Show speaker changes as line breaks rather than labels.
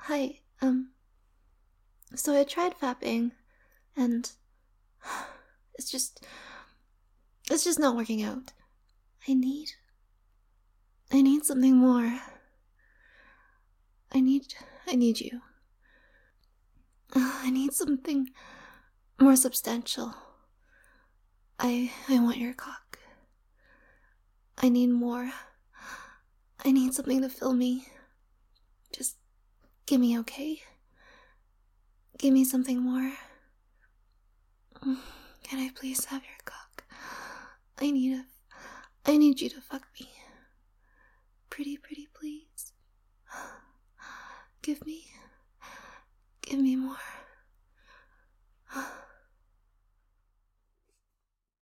Hi, so I tried fapping, and it's just, it's just not working out. I need, I need something more. I need, I need you. I need something more substantial. I want your cock. I need more. I need something to fill me. Just give me okay. Give me something more. Can I please have your cock? I need you to fuck me. Pretty, pretty, please. Give me more.